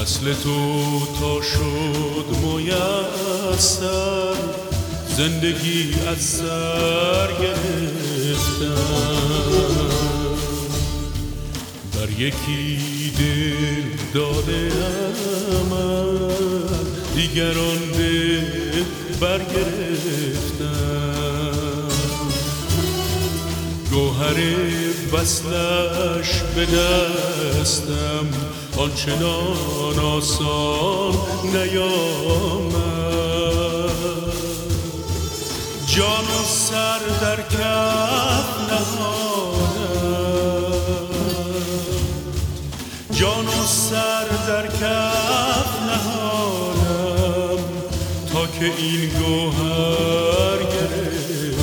وصل تو تا شد میسر، زندگی از سر گرفتم. بر یکی دل داده من، دیگران دل برگرفتم. گوهر وصلش به دستم آنچنان آسان نیامد. جان و سر در کف نهادم، جان و سر در کف نهادم، تا که این گوهر گرفتم.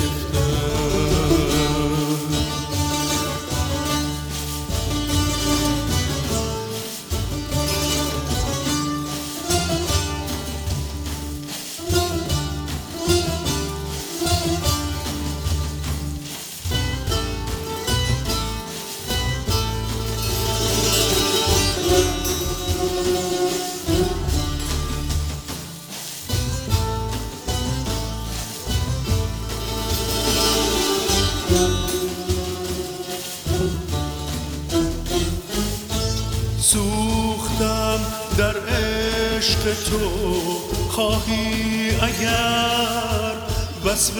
سوختم در عشق تو، خواهی اگر وصف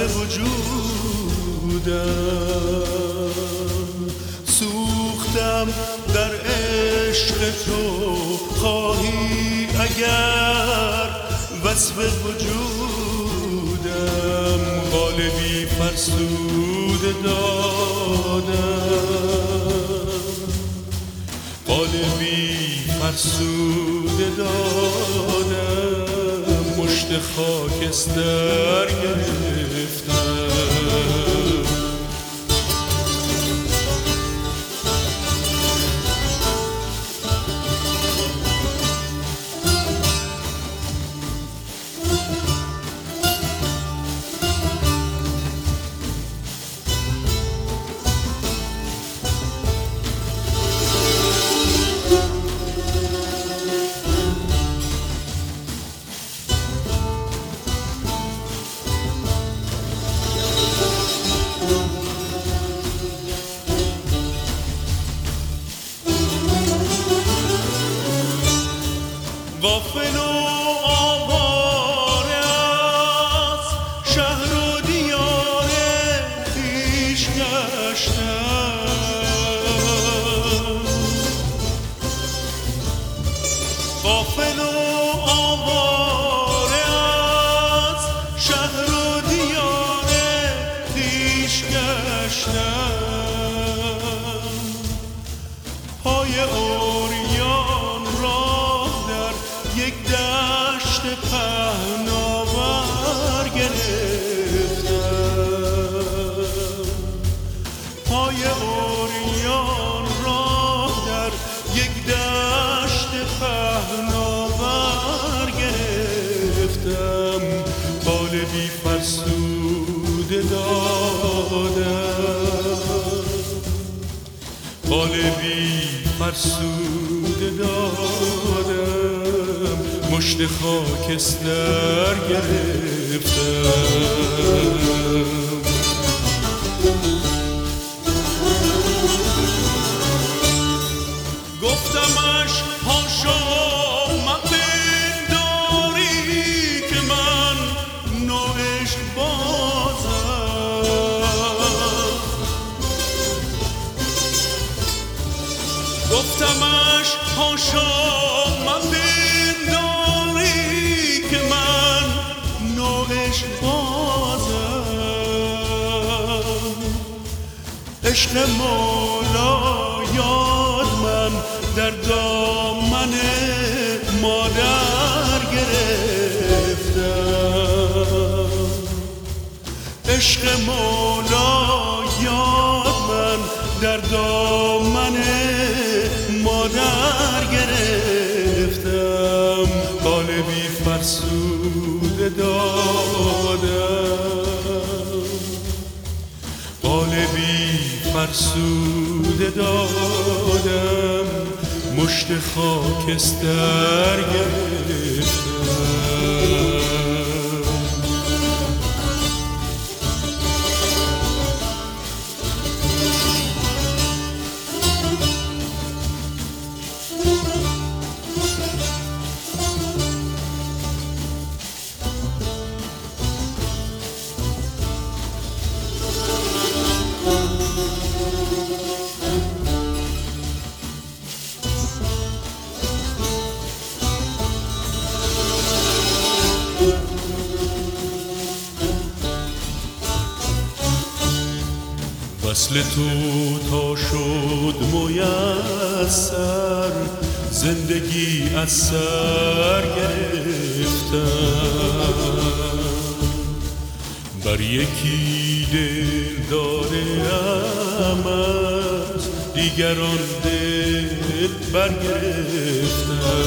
وجودم. سوختم در عشق تو، خواهی اگر وصف وجودم. قالبی فرسوده دادم، قالبی فرسوده دادم، مشت خاکستر گرفتم. غافل و آواره از شهر و دیار خویش گشتم. غافل و آواره از شهر و دیار خویش گشتم. پای عریان راه در یک دشت پهناور گرفتم. پای عریان راه در یک دشت پهناور گرفتم. قالبی فرسوده دادم، قالبی فرسوده دادم، مشت خاکستر گرفتم. گفتمش هاشا مپنداری که من نوعشق بازم. گفتمش هاشا مپنداری که من نوعشق بازم. عشق مولا یاد من در دامن مادر گرفتم. عشق مولا یاد من در دامن مادر گرفتم. قالبی فرسوده دادم، قالبی فرسوده دادم، مشت خاکستر گرفتم. وصل تو تا شد میسر، زندگی از سر گرفتم. بر یکی دل دارم، از دیگران دل برگرفتم.